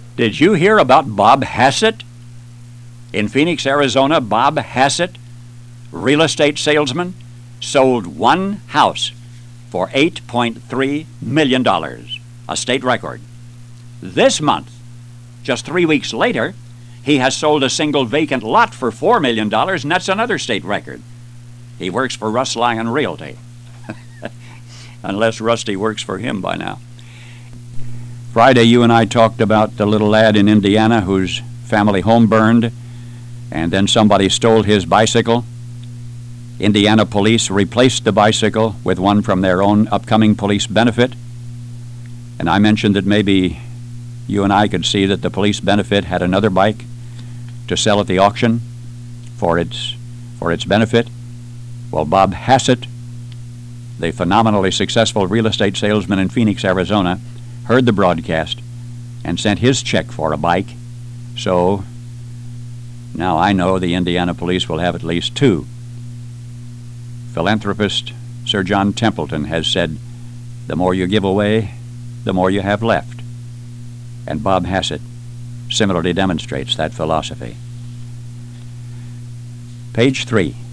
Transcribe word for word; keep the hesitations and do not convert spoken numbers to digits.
Did you hear about Bob Hassett? In Phoenix, Arizona, Bob Hassett, real estate salesman, sold one house for eight point three million dollars, a state record. This month, just three weeks later, he has sold a single vacant lot for four million dollars, and that's another state record. He works for Russ Lyon Realty, unless Rusty works for him by now. Friday, you and I talked about the little lad in Indiana whose family home burned, and then somebody stole his bicycle. Indiana police replaced the bicycle with one from their own upcoming police benefit. And I mentioned that maybe you and I could see that the police benefit had another bike to sell at the auction for its, for its benefit. Well, Bob Hassett, the phenomenally successful real estate salesman in Phoenix, Arizona, heard the broadcast and sent his check for a bike. So now I know the Indiana police will have at least two. Philanthropist Sir John Templeton has said, the more you give away, the more you have left. And Bob Hassett similarly demonstrates that philosophy. Page three.